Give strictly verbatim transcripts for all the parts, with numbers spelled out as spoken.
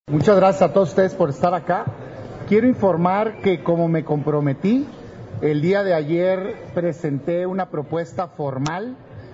Muchas gracias a todos ustedes por estar acá. Quiero informar que, como me comprometí, el día de ayer presenté una propuesta formal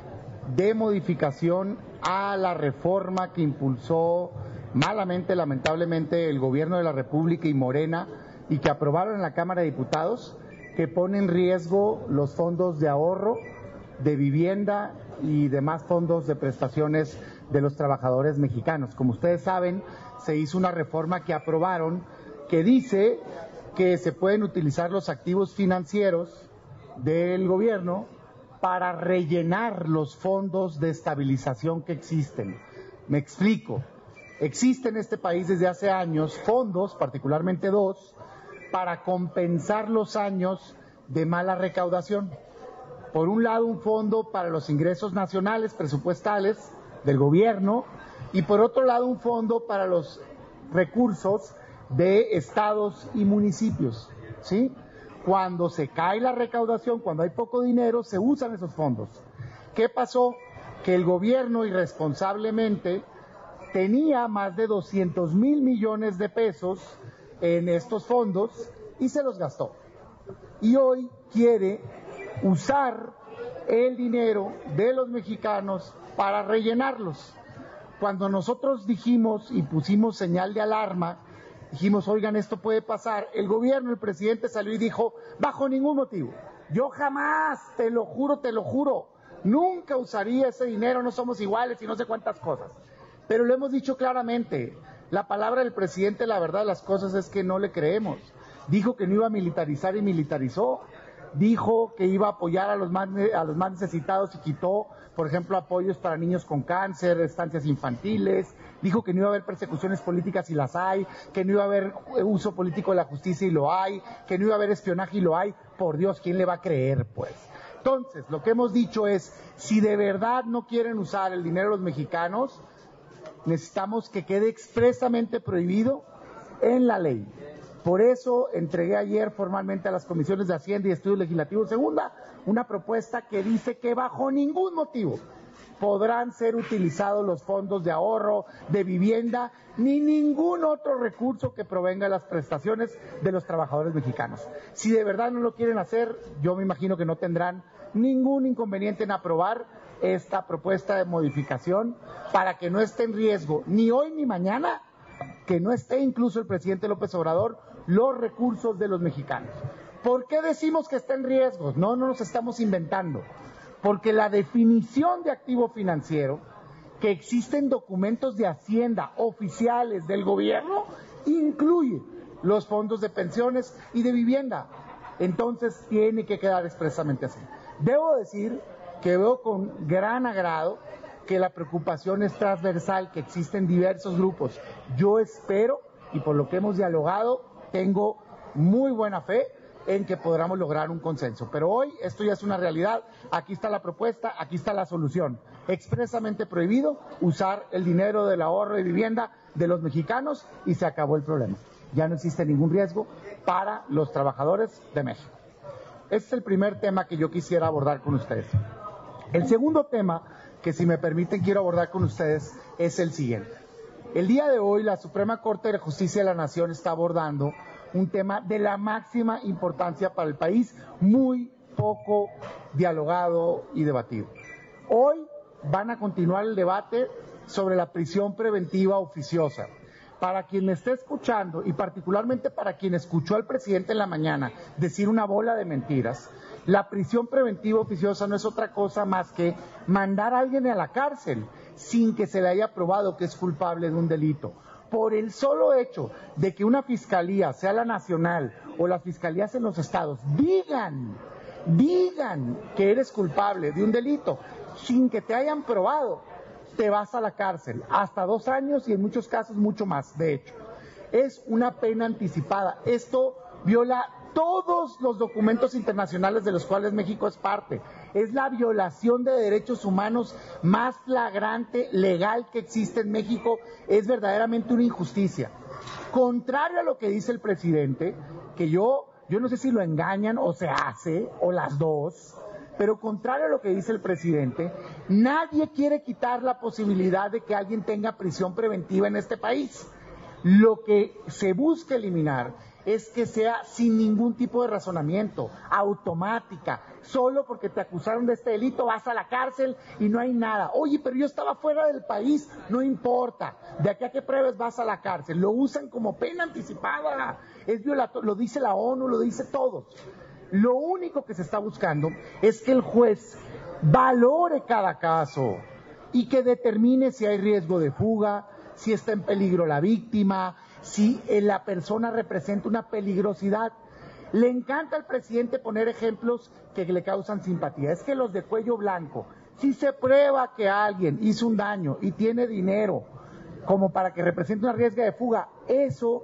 de modificación a la reforma que impulsó malamente, lamentablemente, el gobierno de la República y Morena, y que aprobaron en la Cámara de Diputados, que pone en riesgo los fondos de ahorro, de vivienda y demás fondos de prestaciones de los trabajadores mexicanos. Como ustedes saben, se hizo una reforma que aprobaron que dice que se pueden utilizar los activos financieros del gobierno para rellenar los fondos de estabilización que existen. Me explico. Existen en este país desde hace años fondos, particularmente dos, para compensar los años de mala recaudación. Por un lado, un fondo para los ingresos nacionales presupuestales del gobierno, y por otro lado, un fondo para los recursos de estados y municipios, ¿sí? Cuando se cae la recaudación, cuando hay poco dinero, se usan esos fondos. ¿Qué pasó? Que el gobierno irresponsablemente tenía más de doscientos mil millones de pesos en estos fondos y se los gastó. Y hoy quiere usar el dinero de los mexicanos para rellenarlos. Cuando nosotros dijimos y pusimos señal de alarma, dijimos, oigan, esto puede pasar, el gobierno, el presidente salió y dijo, bajo ningún motivo, yo jamás, te lo juro, te lo juro, nunca usaría ese dinero, no somos iguales y no sé cuántas cosas. Pero lo hemos dicho claramente, la palabra del presidente, la verdad de las cosas es que no le creemos. Dijo que no iba a militarizar y militarizó. Dijo que iba a apoyar a los más, a los más necesitados y quitó, por ejemplo, apoyos para niños con cáncer, estancias infantiles. Dijo que no iba a haber persecuciones políticas y las hay, que no iba a haber uso político de la justicia y lo hay, que no iba a haber espionaje y lo hay. Por Dios, ¿quién le va a creer, pues? Entonces, lo que hemos dicho es, si de verdad no quieren usar el dinero de los mexicanos, necesitamos que quede expresamente prohibido en la ley. Por eso entregué ayer formalmente a las comisiones de Hacienda y Estudios Legislativos Segunda una propuesta que dice que bajo ningún motivo podrán ser utilizados los fondos de ahorro, de vivienda, ni ningún otro recurso que provenga de las prestaciones de los trabajadores mexicanos. Si de verdad no lo quieren hacer, yo me imagino que no tendrán ningún inconveniente en aprobar esta propuesta de modificación para que no esté en riesgo ni hoy ni mañana, que no esté incluso el presidente López Obrador, los recursos de los mexicanos. ¿Por qué decimos que está en riesgo? No, no nos estamos inventando. Porque la definición de activo financiero que existe en documentos de Hacienda oficiales del gobierno incluye los fondos de pensiones y de vivienda. Entonces tiene que quedar expresamente así. Debo decir que veo con gran agrado que la preocupación es transversal, que existen diversos grupos. Yo espero, y por lo que hemos dialogado, tengo muy buena fe en que podamos lograr un consenso. Pero hoy esto ya es una realidad, aquí está la propuesta, aquí está la solución. Expresamente prohibido usar el dinero del ahorro de vivienda de los mexicanos y se acabó el problema. Ya no existe ningún riesgo para los trabajadores de México. Este es el primer tema que yo quisiera abordar con ustedes. El segundo tema que, si me permiten, quiero abordar con ustedes es el siguiente. El día de hoy la Suprema Corte de Justicia de la Nación está abordando un tema de la máxima importancia para el país, muy poco dialogado y debatido. Hoy van a continuar el debate sobre la prisión preventiva oficiosa. Para quien me esté escuchando, y particularmente para quien escuchó al presidente en la mañana decir una bola de mentiras, la prisión preventiva oficiosa no es otra cosa más que mandar a alguien a la cárcel sin que se le haya probado que es culpable de un delito. Por el solo hecho de que una fiscalía, sea la nacional o las fiscalías en los estados, digan, digan que eres culpable de un delito sin que te hayan probado, te vas a la cárcel, hasta dos años y en muchos casos mucho más, de hecho. Es una pena anticipada. Esto viola todos los documentos internacionales de los cuales México es parte. Es la violación de derechos humanos más flagrante, legal, que existe en México. Es verdaderamente una injusticia. Contrario a lo que dice el presidente, que yo, yo no sé si lo engañan o se hace, o las dos, pero contrario a lo que dice el presidente, nadie quiere quitar la posibilidad de que alguien tenga prisión preventiva en este país. Lo que se busca eliminar es que sea sin ningún tipo de razonamiento, automática, solo porque te acusaron de este delito vas a la cárcel y no hay nada. Oye, pero yo estaba fuera del país, no importa, de aquí a que pruebes vas a la cárcel. Lo usan como pena anticipada, es violatorio, lo dice la ONU, lo dice todos. Lo único que se está buscando es que el juez valore cada caso y que determine si hay riesgo de fuga, si está en peligro la víctima, si la persona representa una peligrosidad. Le encanta al presidente poner ejemplos que le causan simpatía. Es que los de cuello blanco, si se prueba que alguien hizo un daño y tiene dinero como para que represente una riesgo de fuga, eso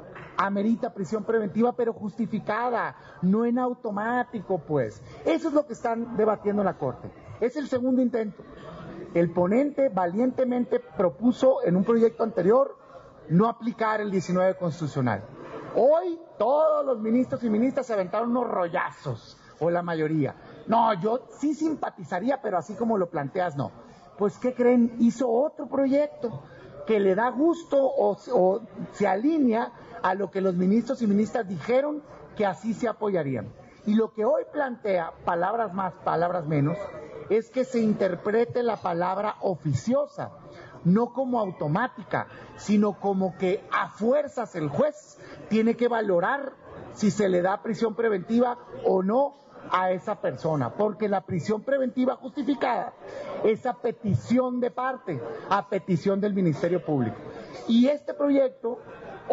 amerita prisión preventiva, pero justificada, no en automático, pues. Eso es lo que están debatiendo en la Corte. Es el segundo intento. El ponente valientemente propuso en un proyecto anterior no aplicar el diecinueve constitucional. Hoy todos los ministros y ministras se aventaron unos rollazos, o la mayoría. No, yo sí simpatizaría, pero así como lo planteas, no. Pues, ¿qué creen? Hizo otro proyecto que le da gusto o, o se alinea a lo que los ministros y ministras dijeron que así se apoyarían. Y lo que hoy plantea, palabras más, palabras menos, es que se interprete la palabra oficiosa, no como automática, sino como que a fuerzas el juez tiene que valorar si se le da prisión preventiva o no a esa persona, porque la prisión preventiva justificada es a petición de parte, a petición del Ministerio Público. Y este proyecto,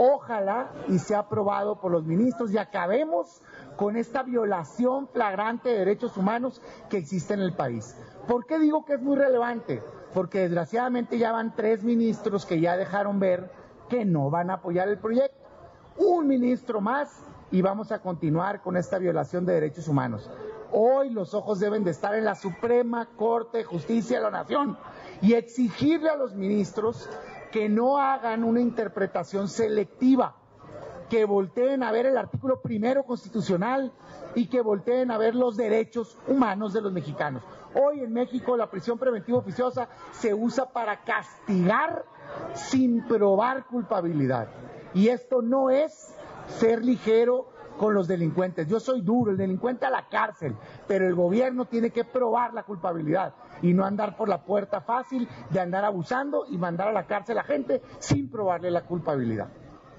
ojalá y sea aprobado por los ministros y acabemos con esta violación flagrante de derechos humanos que existe en el país. ¿Por qué digo que es muy relevante? Porque desgraciadamente ya van tres ministros que ya dejaron ver que no van a apoyar el proyecto. Un ministro más y vamos a continuar con esta violación de derechos humanos. Hoy los ojos deben de estar en la Suprema Corte de Justicia de la Nación y exigirle a los ministros que no hagan una interpretación selectiva, que volteen a ver el artículo primero constitucional y que volteen a ver los derechos humanos de los mexicanos. Hoy en México la prisión preventiva oficiosa se usa para castigar sin probar culpabilidad. Y esto no es ser ligero con los delincuentes. Yo soy duro, el delincuente a la cárcel, pero el gobierno tiene que probar la culpabilidad y no andar por la puerta fácil de andar abusando y mandar a la cárcel a gente sin probarle la culpabilidad.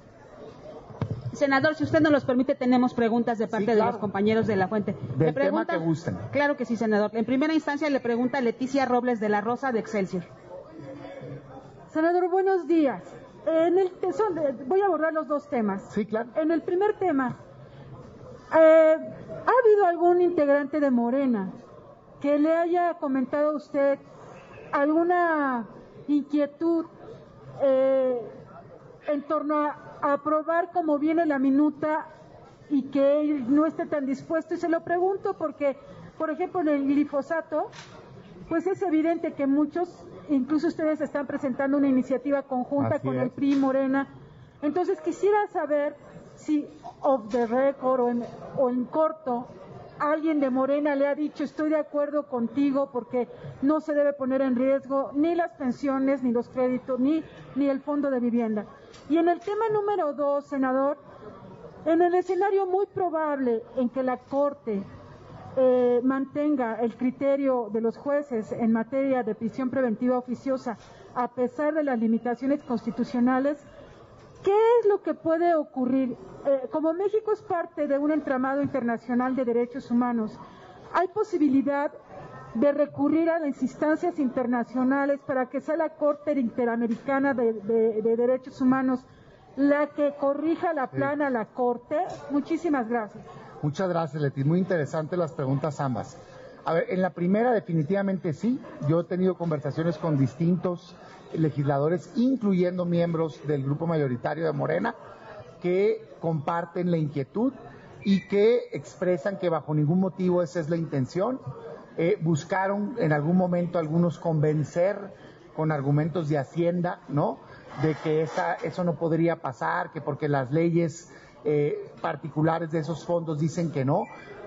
Senador, si usted nos los permite, tenemos preguntas de parte sí, claro. de los compañeros de la Fuente. Del le pregunta, tema que gusten. Claro que sí, senador. En primera instancia le pregunta Leticia Robles de la Rosa de Excelsior. Senador, buenos días. En el, son, voy a abordar los dos temas. Sí, claro. En el primer tema, eh, ¿ha habido algún integrante de Morena que le haya comentado a usted alguna inquietud eh, en torno a aprobar como viene la minuta y que él no esté tan dispuesto? Y se lo pregunto porque, por ejemplo, en el glifosato, pues es evidente que muchos, incluso ustedes están presentando una iniciativa conjunta Así con es. el P R I Morena. Entonces quisiera saber si off the record o en, o en corto alguien de Morena le ha dicho estoy de acuerdo contigo porque no se debe poner en riesgo ni las pensiones, ni los créditos, ni, ni el fondo de vivienda. Y en el tema número dos, senador, en el escenario muy probable en que la Corte eh, mantenga el criterio de los jueces en materia de prisión preventiva oficiosa, a pesar de las limitaciones constitucionales, ¿qué es lo que puede ocurrir? Eh, como México es parte de un entramado internacional de derechos humanos, ¿hay posibilidad de recurrir a las instancias internacionales para que sea la Corte Interamericana de, de, de Derechos Humanos la que corrija la plana a la Corte? Muchísimas gracias. Muchas gracias, Leti. Muy interesantes las preguntas ambas. A ver, en la primera definitivamente sí. Yo he tenido conversaciones con distintos legisladores, incluyendo miembros del grupo mayoritario de Morena, que comparten la inquietud y que expresan que bajo ningún motivo esa es la intención. Eh, buscaron en algún momento algunos convencer con argumentos de Hacienda, ¿no?, de que esa, eso no podría pasar, que porque las leyes eh, particulares de esos fondos dicen que no.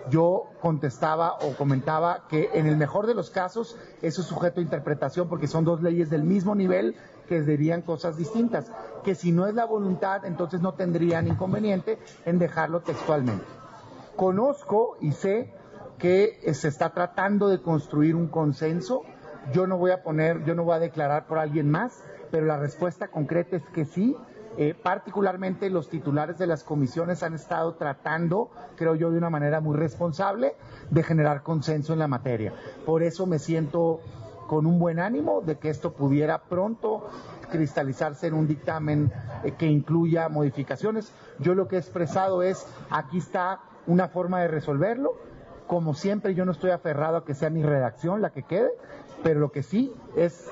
yo contestaba o comentaba que en el mejor de los casos eso es sujeto a interpretación porque son dos leyes del mismo nivel que dirían cosas distintas, que si no es la voluntad entonces no tendrían inconveniente en dejarlo textualmente. Conozco y sé que se está tratando de construir un consenso. Yo no voy a poner, yo no voy a declarar por alguien más, pero la respuesta concreta es que sí. Eh, particularmente los titulares de las comisiones han estado tratando, creo yo, de una manera muy responsable de generar consenso en la materia. Por eso me siento con un buen ánimo de que esto pudiera pronto cristalizarse en un dictamen eh, que incluya modificaciones. Yo lo que he expresado es, aquí está una forma de resolverlo. Como siempre, yo no estoy aferrado a que sea mi redacción la que quede, pero lo que sí es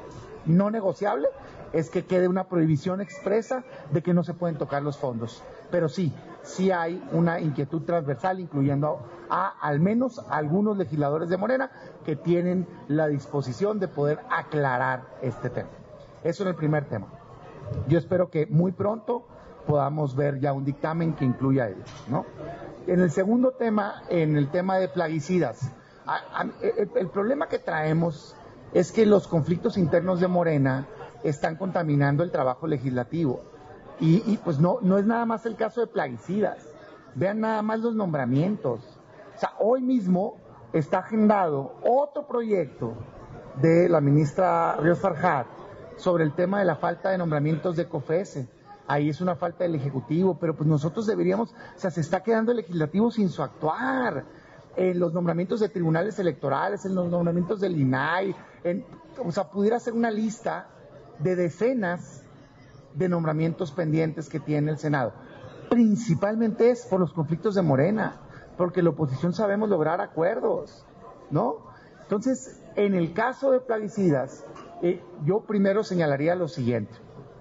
no negociable es que quede una prohibición expresa de que no se pueden tocar los fondos. Pero sí, sí hay una inquietud transversal, incluyendo a, a al menos a algunos legisladores de Morena que tienen la disposición de poder aclarar este tema. Eso en el primer tema. Yo espero que muy pronto podamos ver ya un dictamen que incluya ello, ¿no? En el segundo tema, en el tema de plaguicidas, a, a, el, el problema que traemos es que los conflictos internos de Morena están contaminando el trabajo legislativo. Y, y pues no, no es nada más el caso de plaguicidas. Vean nada más los nombramientos. O sea, hoy mismo está agendado otro proyecto de la ministra Ríos Farjat sobre el tema de la falta de nombramientos de COFESE. Ahí es una falta del Ejecutivo, pero pues nosotros deberíamos, o sea, se está quedando el Legislativo sin su actuar. En los nombramientos de tribunales electorales, en los nombramientos del I N A I, en, o sea, pudiera ser una lista de decenas de nombramientos pendientes que tiene el Senado. Principalmente es por los conflictos de Morena, porque la oposición sabemos lograr acuerdos, ¿no? Entonces, en el caso de plaguicidas, eh, yo primero señalaría lo siguiente.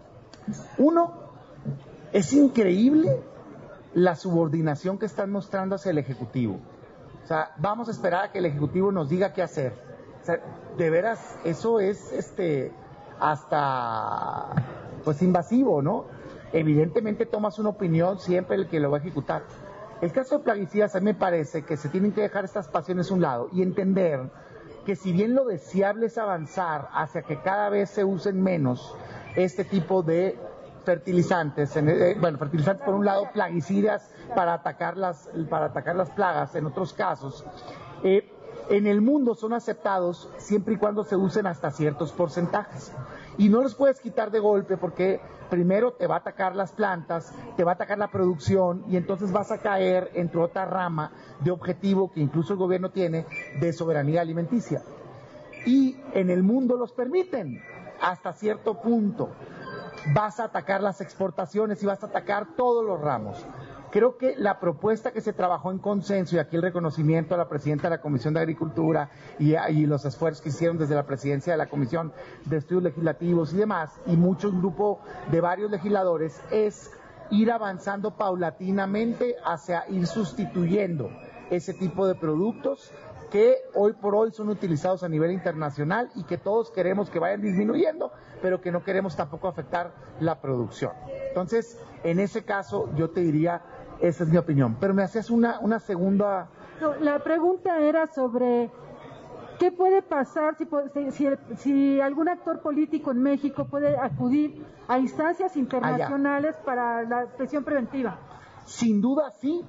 Uno, es increíble la subordinación que están mostrando hacia el Ejecutivo. O sea, vamos a esperar a que el Ejecutivo nos diga qué hacer. O sea, de veras, eso es este hasta pues invasivo, ¿no? Evidentemente tomas una opinión siempre el que lo va a ejecutar. El caso de plaguicidas, a mí me parece que se tienen que dejar estas pasiones a un lado y entender que si bien lo deseable es avanzar hacia que cada vez se usen menos este tipo de fertilizantes, en, eh, bueno, fertilizantes por un lado, plaguicidas para atacar las, para atacar las plagas en otros casos, eh, en el mundo son aceptados siempre y cuando se usen hasta ciertos porcentajes. Y no los puedes quitar de golpe porque primero te va a atacar las plantas, te va a atacar la producción y entonces vas a caer entre otra rama de objetivo que incluso el gobierno tiene de soberanía alimenticia. Y en el mundo los permiten hasta cierto punto. Vas a atacar las exportaciones y vas a atacar todos los ramos. Creo que la propuesta que se trabajó en consenso, y aquí el reconocimiento a la presidenta de la Comisión de Agricultura y, y los esfuerzos que hicieron desde la presidencia de la Comisión de Estudios Legislativos y demás, y mucho un grupo de varios legisladores, es ir avanzando paulatinamente hacia ir sustituyendo ese tipo de productos que hoy por hoy son utilizados a nivel internacional y que todos queremos que vayan disminuyendo, pero que no queremos tampoco afectar la producción. Entonces, en ese caso, yo te diría, esa es mi opinión. Pero me hacías una, una segunda... No, la pregunta era sobre qué puede pasar si, si, si algún actor político en México puede acudir a instancias internacionales Allá. para la prisión preventiva. Sin duda, sí.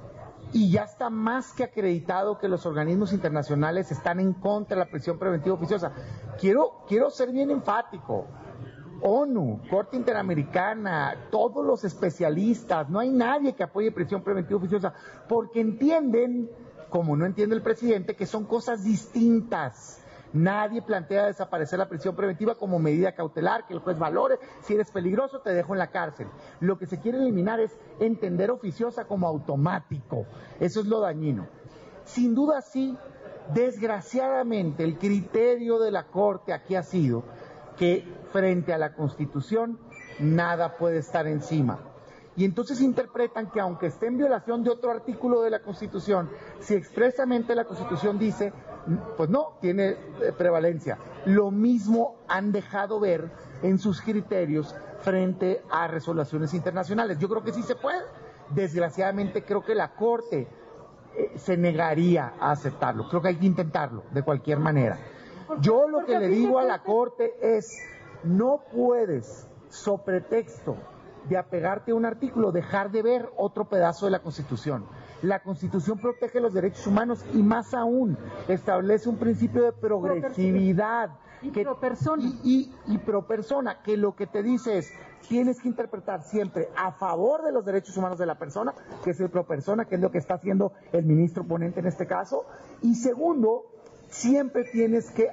Y ya está más que acreditado que los organismos internacionales están en contra de la prisión preventiva oficiosa. Quiero, quiero ser bien enfático. ONU, Corte Interamericana, todos los especialistas, no hay nadie que apoye prisión preventiva oficiosa, porque entienden, como no entiende el presidente, que son cosas distintas. Nadie plantea desaparecer la prisión preventiva como medida cautelar, que el juez valore, si eres peligroso te dejo en la cárcel. Lo que se quiere eliminar es entender oficiosa como automático, eso es lo dañino. Sin duda sí, desgraciadamente el criterio de la Corte aquí ha sido que frente a la Constitución nada puede estar encima. Y entonces interpretan que aunque esté en violación de otro artículo de la Constitución, si expresamente la Constitución dice, pues no, tiene prevalencia. Lo mismo han dejado ver en sus criterios frente a resoluciones internacionales. Yo creo que sí se puede. Desgraciadamente creo que la Corte eh, se negaría a aceptarlo. Creo que hay que intentarlo, de cualquier manera. Yo lo que le digo a la Corte es, no puedes, so pretexto de apegarte a un artículo, dejar de ver otro pedazo de la Constitución. La Constitución protege los derechos humanos y más aún establece un principio de progresividad. Y que, pro persona. Y, y, y pro persona, que lo que te dice es, tienes que interpretar siempre a favor de los derechos humanos de la persona, que es el pro persona, que es lo que está haciendo el ministro ponente en este caso. Y segundo, siempre tienes que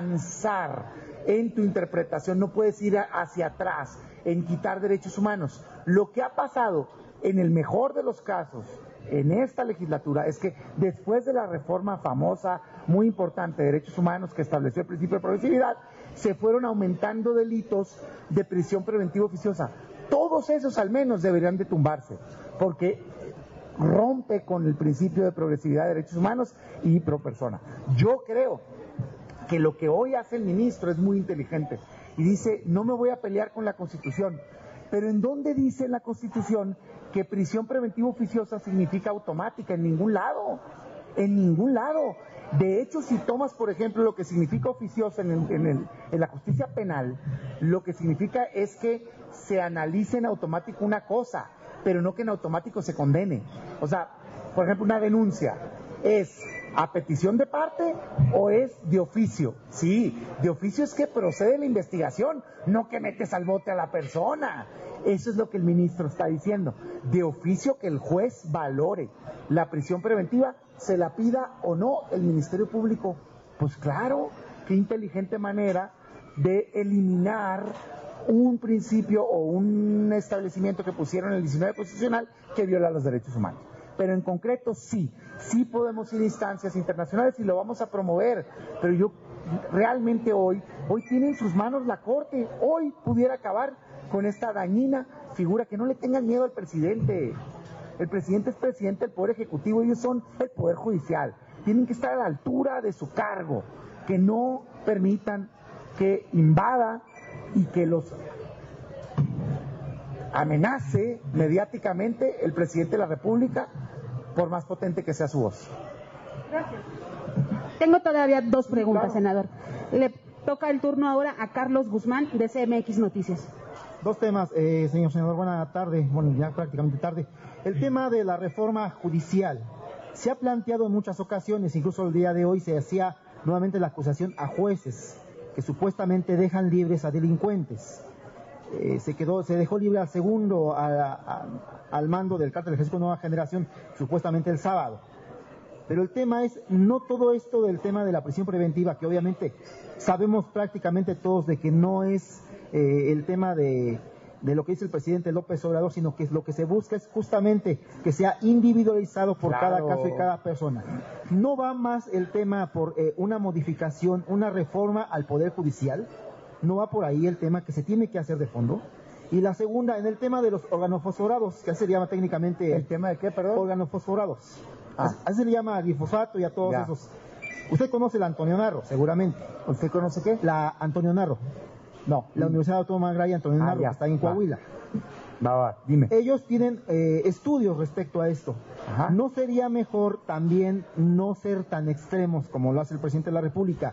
avanzar en tu interpretación, no puedes ir hacia atrás en quitar derechos humanos. Lo que ha pasado en el mejor de los casos en esta legislatura es que después de la reforma famosa, muy importante, de derechos humanos que estableció el principio de progresividad, se fueron aumentando delitos de prisión preventiva oficiosa. Todos esos al menos deberían de tumbarse, porque rompe con el principio de progresividad de derechos humanos y pro persona. Yo creo que lo que hoy hace el ministro es muy inteligente y dice, no me voy a pelear con la Constitución, pero ¿en dónde dice en la Constitución que prisión preventiva oficiosa significa automática? En ningún lado, en ningún lado. De hecho, si tomas, por ejemplo, lo que significa oficiosa en, el, en, el, en la justicia penal, lo que significa es que se analice en automático una cosa, pero no que en automático se condene. O sea, por ejemplo, una denuncia es a petición de parte o es de oficio. Sí, de oficio es que procede la investigación, no que metes al bote a la persona. Eso es lo que el ministro está diciendo. De oficio, que el juez valore la prisión preventiva, se la pida o no el Ministerio Público. Pues claro, qué inteligente manera de eliminar un principio o un establecimiento que pusieron en el diecinueve constitucional que viola los derechos humanos. Pero en concreto sí, sí podemos ir a instancias internacionales y lo vamos a promover, pero yo realmente hoy, hoy tiene en sus manos la Corte, hoy pudiera acabar con esta dañina figura. Que no le tengan miedo al presidente. El presidente es presidente del Poder Ejecutivo, ellos son el Poder Judicial, tienen que estar a la altura de su cargo, que no permitan que invada y que los amenace mediáticamente el presidente de la República, por más potente que sea su voz. Gracias. Tengo todavía dos preguntas, Claro. senador. Le toca el turno ahora a Carlos Guzmán, de C M X Noticias. Dos temas, eh, señor senador, buena tarde, bueno, ya prácticamente tarde. El tema de la reforma judicial se ha planteado en muchas ocasiones, incluso el día de hoy se hacía nuevamente la acusación a jueces que supuestamente dejan libres a delincuentes. Eh, se quedó, se dejó libre al segundo a, a, al mando del cártel del Ejército Nueva Generación, supuestamente el sábado. Pero el tema es, no todo esto del tema de la prisión preventiva, que obviamente sabemos prácticamente todos de que no es eh, el tema de, de lo que dice el presidente López Obrador, sino que lo que se busca es justamente que sea individualizado por Claro. cada caso y cada persona. No va más el tema por eh, una modificación, una reforma al Poder Judicial, no va por ahí el tema que se tiene que hacer de fondo. Y la segunda, en el tema de los organofosforados, que así se llama técnicamente... ¿El tema de qué, perdón? Organofosforados. Ah. Así se le llama glifosato y a todos Ya. esos. Usted conoce la Antonio Narro, seguramente. ¿Usted conoce qué? La Antonio Narro. No. La Universidad Autónoma Agraria Antonio Ah, Narro, ya. que está ahí en Va. Coahuila. Va, va, dime. Ellos tienen eh, estudios respecto a esto. Ajá. ¿No sería mejor también no ser tan extremos como lo hace el presidente de la República?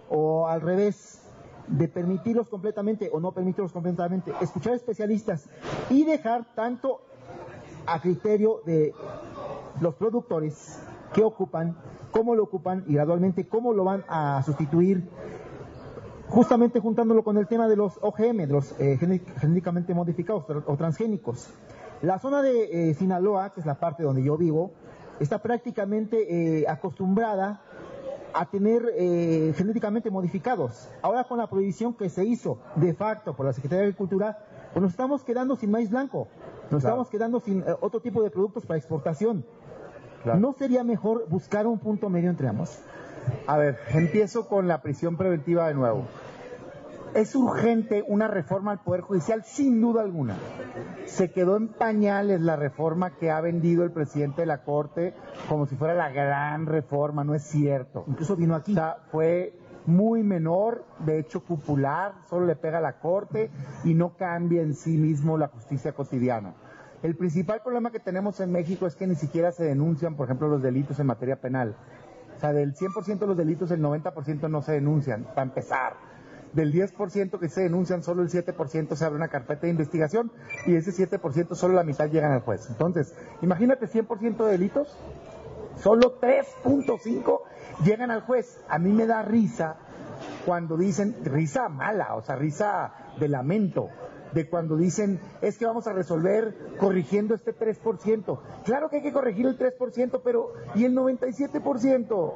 O al revés, de permitirlos completamente o no permitirlos completamente, escuchar especialistas y dejar tanto a criterio de los productores que ocupan, cómo lo ocupan y gradualmente cómo lo van a sustituir, justamente juntándolo con el tema de los O G M, de los eh, genéticamente modificados o transgénicos. La zona de eh, Sinaloa, que es la parte donde yo vivo, está prácticamente eh, acostumbrada a tener eh, genéticamente modificados. Ahora con la prohibición que se hizo de facto por la Secretaría de Agricultura, pues nos estamos quedando sin maíz blanco, nos Claro. estamos quedando sin eh, otro tipo de productos para exportación. Claro. ¿No sería mejor buscar un punto medio entre ambos? A ver, empiezo con la prisión preventiva de nuevo. Es urgente una reforma al Poder Judicial, sin duda alguna. Se quedó en pañales la reforma que ha vendido el presidente de la Corte como si fuera la gran reforma, no es cierto. Incluso vino aquí. O sea, fue muy menor, de hecho cupular, solo le pega a la Corte y no cambia en sí mismo la justicia cotidiana. El principal problema que tenemos en México es que ni siquiera se denuncian, por ejemplo, los delitos en materia penal. O sea, del cien por ciento de los delitos, el noventa por ciento no se denuncian, para empezar. Del diez por ciento que se denuncian, solo el siete por ciento se abre una carpeta de investigación y ese siete por ciento solo la mitad llegan al juez. Entonces, imagínate cien por ciento de delitos, solo tres punto cinco llegan al juez. A mí me da risa cuando dicen, risa mala, o sea, risa de lamento, de cuando dicen, es que vamos a resolver corrigiendo este tres por ciento. Claro que hay que corregir el tres por ciento, pero ¿y el noventa y siete por ciento?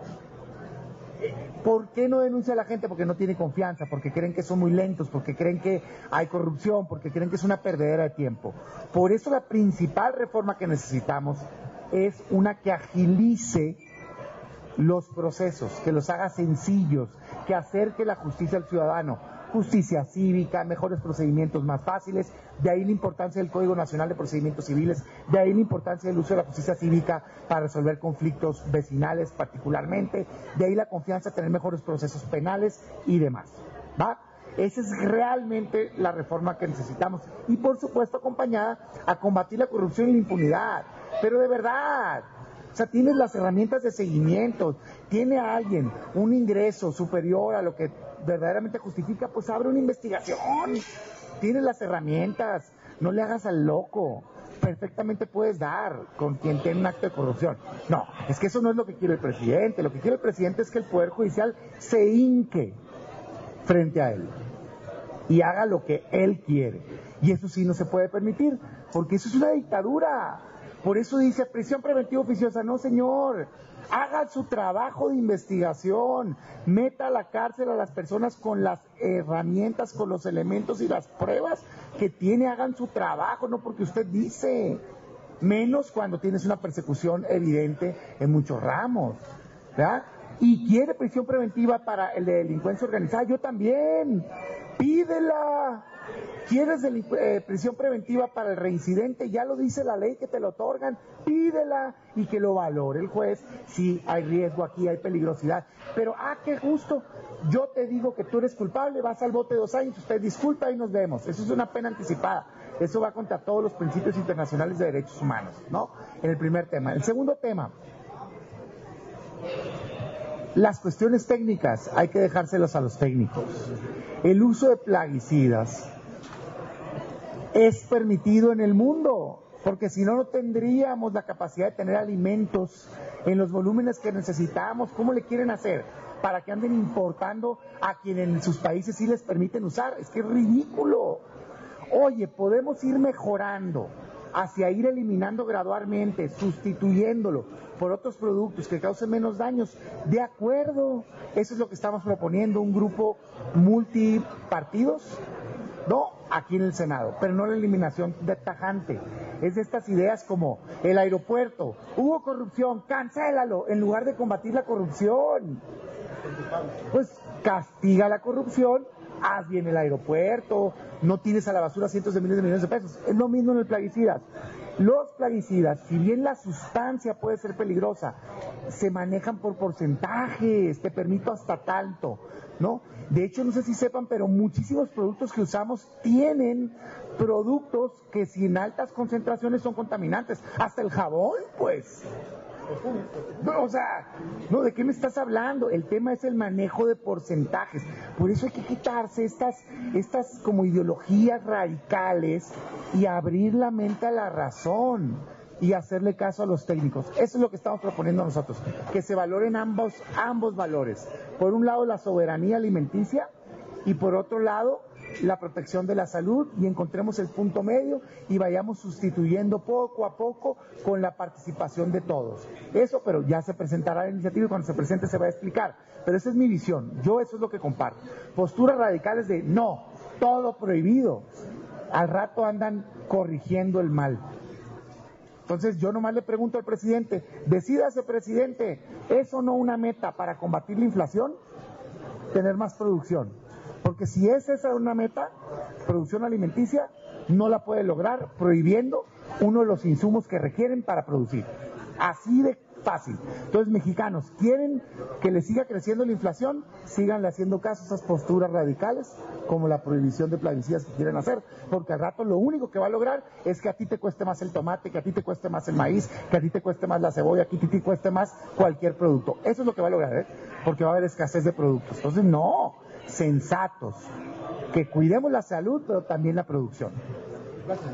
¿Por qué no denuncia a la gente? Porque no tiene confianza, porque creen que son muy lentos, porque creen que hay corrupción, porque creen que es una perdedera de tiempo. Por eso la principal reforma que necesitamos es una que agilice los procesos, que los haga sencillos, que acerque la justicia al ciudadano. Justicia cívica, mejores procedimientos más fáciles, de ahí la importancia del Código Nacional de Procedimientos Civiles, de ahí la importancia del uso de la justicia cívica para resolver conflictos vecinales particularmente, de ahí la confianza de tener mejores procesos penales y demás, ¿va? Esa es realmente la reforma que necesitamos y por supuesto acompañada a combatir la corrupción y la impunidad, pero de verdad. O sea, tienes las herramientas de seguimiento, tiene alguien un ingreso superior a lo que verdaderamente justifica, pues abre una investigación, tienes las herramientas, no le hagas al loco, perfectamente puedes dar con quien tiene un acto de corrupción. No, es que eso no es lo que quiere el presidente, lo que quiere el presidente es que el Poder Judicial se hinque frente a él y haga lo que él quiere, y eso sí no se puede permitir, porque eso es una dictadura. Por eso dice prisión preventiva oficiosa. No, señor, haga su trabajo de investigación, meta a la cárcel a las personas con las herramientas, con los elementos y las pruebas que tiene, hagan su trabajo, no porque usted dice, menos cuando tienes una persecución evidente en muchos ramos, ¿verdad? Y quiere prisión preventiva para el de delincuencia organizada, yo también, pídela. ¿Quieres eh, prisión preventiva para el reincidente? Ya lo dice la ley que te lo otorgan, pídela y que lo valore el juez. Sí, hay riesgo aquí, hay peligrosidad, pero ah, qué justo, yo te digo que tú eres culpable, vas al bote dos años, usted disculpa y nos vemos. Eso es una pena anticipada, eso va contra todos los principios internacionales de derechos humanos, ¿no? En el primer tema. El segundo tema, las cuestiones técnicas hay que dejárselas a los técnicos. El uso de plaguicidas es permitido en el mundo, porque si no, no tendríamos la capacidad de tener alimentos en los volúmenes que necesitamos. ¿Cómo le quieren hacer para que anden importando a quienes en sus países sí les permiten usar? Es que es ridículo. Oye, podemos ir mejorando hacia ir eliminando gradualmente, sustituyéndolo por otros productos que causen menos daños. De acuerdo, eso es lo que estamos proponiendo, un grupo multipartidos, no aquí en el Senado, pero no la eliminación de tajante. Es de estas ideas como el aeropuerto, hubo corrupción, cancélalo, en lugar de combatir la corrupción. Pues castiga la corrupción, haz bien el aeropuerto, no tires a la basura cientos de miles de millones de pesos. Es lo mismo en el plaguicidas. Los plaguicidas, si bien la sustancia puede ser peligrosa, se manejan por porcentajes, te permito hasta tanto, ¿no? De hecho, no sé si sepan, pero muchísimos productos que usamos tienen productos que si en altas concentraciones son contaminantes. Hasta el jabón, pues. No, o sea, no, ¿de qué me estás hablando? El tema es el manejo de porcentajes. Por eso hay que quitarse estas, estas como ideologías radicales y abrir la mente a la razón y hacerle caso a los técnicos. Eso es lo que estamos proponiendo nosotros, que se valoren ambos, ambos valores. Por un lado, la soberanía alimenticia y por otro lado, la protección de la salud, y encontremos el punto medio y vayamos sustituyendo poco a poco con la participación de todos. Eso, pero ya se presentará la iniciativa y cuando se presente se va a explicar. Pero esa es mi visión, yo eso es lo que comparto. Posturas radicales de no, todo prohibido. Al rato andan corrigiendo el mal. Entonces yo nomás le pregunto al presidente, decídase presidente, ¿es o no una meta para combatir la inflación? Tener más producción. Porque si es esa una meta, producción alimenticia, no la puede lograr prohibiendo uno de los insumos que requieren para producir. Así de fácil. Entonces, mexicanos, ¿quieren que le siga creciendo la inflación? Síganle haciendo caso a esas posturas radicales, como la prohibición de plaguicidas que quieren hacer, porque al rato lo único que va a lograr es que a ti te cueste más el tomate, que a ti te cueste más el maíz, que a ti te cueste más la cebolla, que a ti te cueste más cualquier producto. Eso es lo que va a lograr, ¿eh? Porque va a haber escasez de productos. Entonces, no, sensatos, que cuidemos la salud, pero también la producción. Gracias.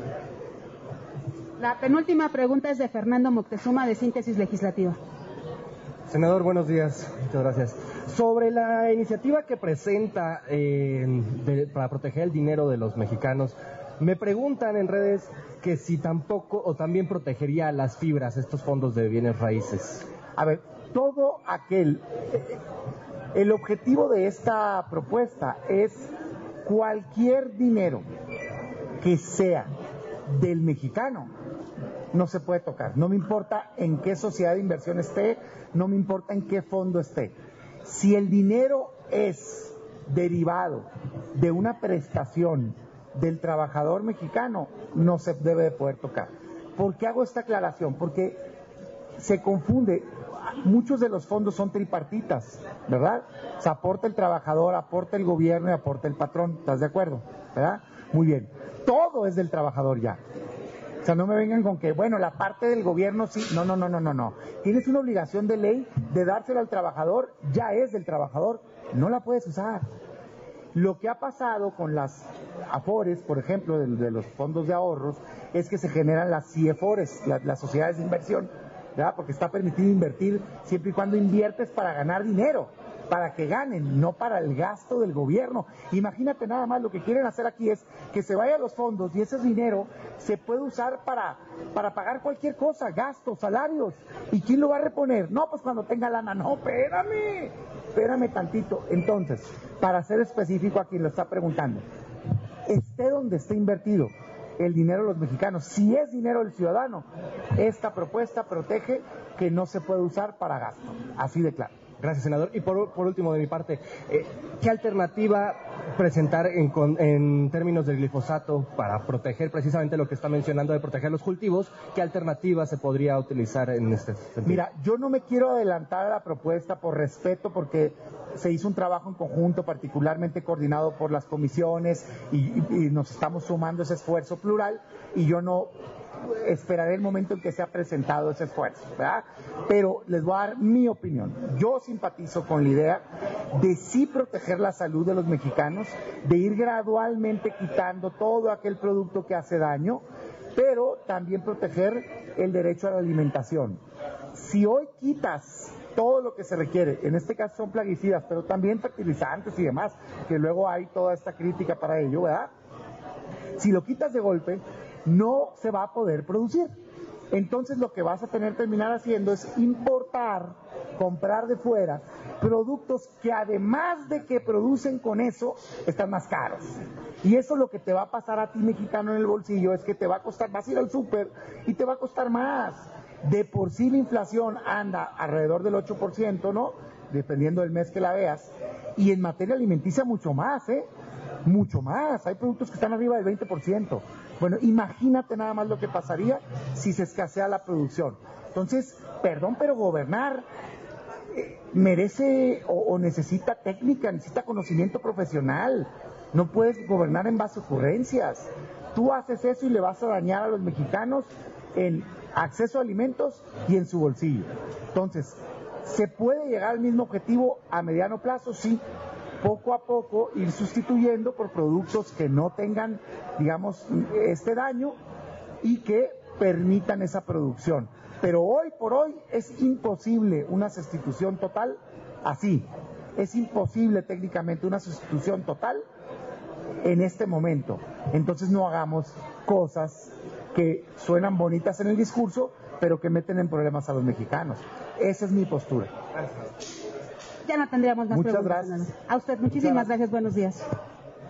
La penúltima pregunta es de Fernando Moctezuma, de Síntesis Legislativa. Senador, buenos días. Muchas gracias. Sobre la iniciativa que presenta eh, de, para proteger el dinero de los mexicanos, me preguntan en redes que si tampoco o también protegería las fibras, estos fondos de bienes raíces. A ver, todo aquel... El objetivo de esta propuesta es cualquier dinero que sea del mexicano, no se puede tocar. No me importa en qué sociedad de inversión esté, no me importa en qué fondo esté. Si el dinero es derivado de una prestación del trabajador mexicano, no se debe de poder tocar. ¿Por qué hago esta aclaración? Porque se confunde. Muchos de los fondos son tripartitas, ¿verdad? O sea, aporta el trabajador, aporta el gobierno y aporta el patrón. ¿Estás de acuerdo? ¿Verdad? Muy bien. Todo es del trabajador ya. O sea, no me vengan con que, bueno, la parte del gobierno sí. No, no, no, no, no, no. Tienes una obligación de ley de dárselo al trabajador, ya es del trabajador. No la puedes usar. Lo que ha pasado con las AFORES, por ejemplo, de, de los fondos de ahorros, es que se generan las CIEFORES, la, las sociedades de inversión, ¿verdad? Porque está permitido invertir siempre y cuando inviertes para ganar dinero, para que ganen, no para el gasto del gobierno. Imagínate nada más, lo que quieren hacer aquí es que se vaya a los fondos y ese dinero se puede usar para, para pagar cualquier cosa, gastos, salarios. ¿Y quién lo va a reponer? No, pues cuando tenga lana. No, espérame, espérame tantito. Entonces, para ser específico a quien lo está preguntando, esté donde esté invertido el dinero de los mexicanos, si es dinero del ciudadano, esta propuesta protege que no se puede usar para gasto. Así de claro. Gracias, senador. Y por, por último, de mi parte, eh, ¿qué alternativa presentar en, con, en términos del glifosato para proteger precisamente lo que está mencionando de proteger los cultivos? ¿Qué alternativa se podría utilizar en este sentido? Mira, yo no me quiero adelantar a la propuesta por respeto, porque se hizo un trabajo en conjunto, particularmente coordinado por las comisiones, y, y, y nos estamos sumando ese esfuerzo plural, y yo no esperaré el momento en que se ha presentado ese esfuerzo, ¿verdad? Pero les voy a dar mi opinión. Yo simpatizo con la idea de sí proteger la salud de los mexicanos, de ir gradualmente quitando todo aquel producto que hace daño, pero también proteger el derecho a la alimentación. Si hoy quitas todo lo que se requiere, en este caso son plaguicidas, pero también fertilizantes y demás, que luego hay toda esta crítica para ello, ¿verdad? Si lo quitas de golpe, no se va a poder producir. Entonces lo que vas a tener que terminar haciendo es importar, comprar de fuera, productos que además de que producen con eso, están más caros. Y eso lo que te va a pasar a ti, mexicano, en el bolsillo, es que te va a costar, vas a ir al súper y te va a costar más. De por sí la inflación anda alrededor del ocho por ciento, ¿no? Dependiendo del mes que la veas. Y en materia alimenticia mucho más, ¿eh? Mucho más. Hay productos que están arriba del veinte por ciento. Bueno, imagínate nada más lo que pasaría si se escasea la producción. Entonces, perdón, pero gobernar eh, merece o, o necesita técnica, necesita conocimiento profesional. No puedes gobernar en base a ocurrencias. Tú haces eso y le vas a dañar a los mexicanos en acceso a alimentos y en su bolsillo. Entonces, ¿se puede llegar al mismo objetivo a mediano plazo? Sí. Poco a poco ir sustituyendo por productos que no tengan, digamos, este daño y que permitan esa producción. Pero hoy por hoy es imposible una sustitución total así. Es imposible técnicamente una sustitución total en este momento. Entonces no hagamos cosas que suenan bonitas en el discurso, pero que meten en problemas a los mexicanos. Esa es mi postura. Ya no tendríamos más Muchas preguntas. gracias. A usted, muchísimas gracias. Buenos días.